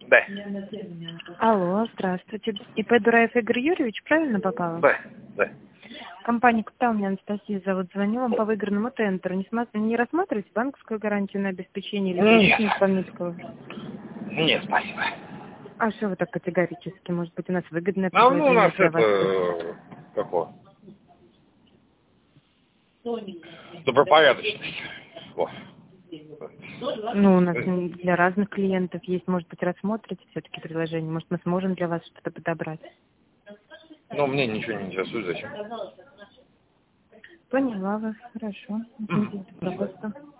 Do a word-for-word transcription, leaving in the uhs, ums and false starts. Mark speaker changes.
Speaker 1: Да.
Speaker 2: Алло, здравствуйте. ИП Дураев Игорь Юрьевич, правильно попала?
Speaker 1: Да, да.
Speaker 2: Компания «Капитал», меня Анастасия зовут. Звоню вам по выигранному тендеру. Не, сма- не рассматриваете банковскую гарантию на обеспечение или кредит исполнительского?
Speaker 1: Нет, спасибо.
Speaker 2: А что вы так категорически? Может быть, у нас выгодное
Speaker 1: А ну у
Speaker 2: предложение
Speaker 1: нас
Speaker 2: для
Speaker 1: это...
Speaker 2: вас?
Speaker 1: э, Какое? Добропорядочность. Вот.
Speaker 2: Ну, у нас для разных клиентов есть. Может быть, рассмотрите все-таки предложение. Может, мы сможем для вас что-то подобрать.
Speaker 1: Ну, мне ничего не интересует, зачем?
Speaker 2: Поняла вас. Хорошо. Извините, пожалуйста.